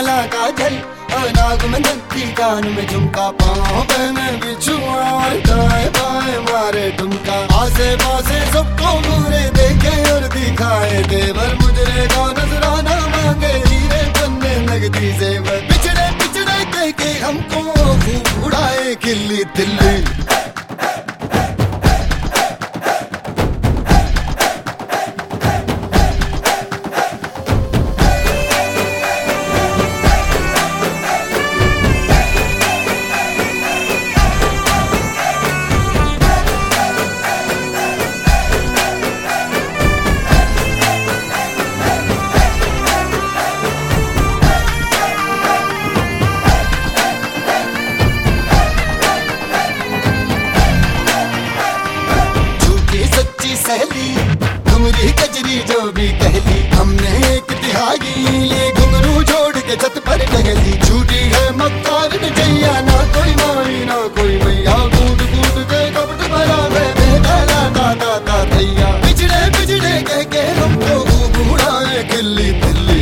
काला काजल नाक में नथी कान में झुमका पाँव में बिछुआ और दाएं बाएं मारे ठुमका आसे पासे सबको घूरे देखे और दिखाए देवर मुझरे का नजराना मांगे हीरे बनने लगती जेवर पिछड़े पिछड़े कह के हमको खूब उड़ाए खिल्ली दिल्ली घुंगरी कजरी जो भी कहली हमने एक तिहाई ले घुंगरू छोड़ के छत पर टहली छूटी है मक्कार जैया ना कोई माई ना कोई मैया कूद कूद के कपट भरा में दादा भैया पिछड़े पिछड़े कह के हमको खूब उड़ाए खिल्ली दिल्ली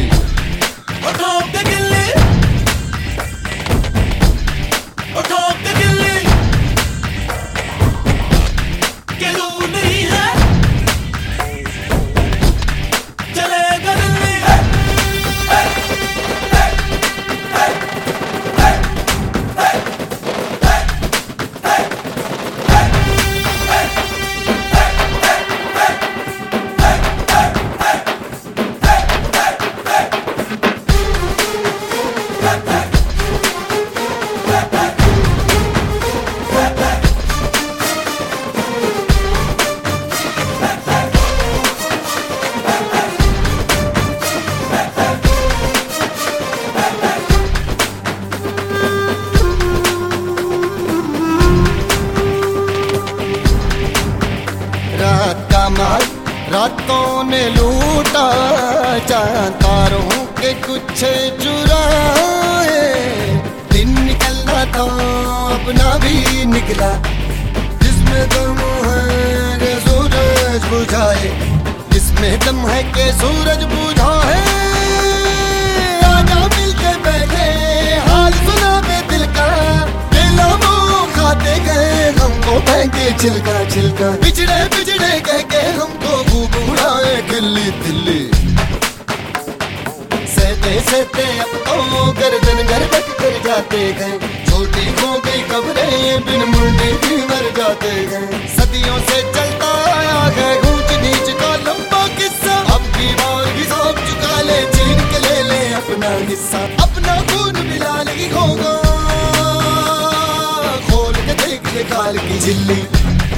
रातों ने लूटा चांद तारों के कुछ चुराए दिन निकलना था अपना भी निकला जिसमें दम है के सूरज बुझाए जिसमें दम है के सूरज बुझाए आजा मिलके बैठे हाल सुना बे दिल का खाते गए हमको फेंके छिलका छिलका पिछड़े पिछड़े कह के हमको खूब उड़ाए खिल्ली दिल्ली सहते सहते अब तो गर्दन गर्दन कर जाते गए छोटी हो गई खबरें बिन मुंडे भी मर जाते गए सदियों से चलता आया है ऊंच नीच का लंबा किस्सा अब की बार हिसाब चुका ले छीन के ले अपना हिस्सा अपना खून मिला लगी होगा काल की झिल्ली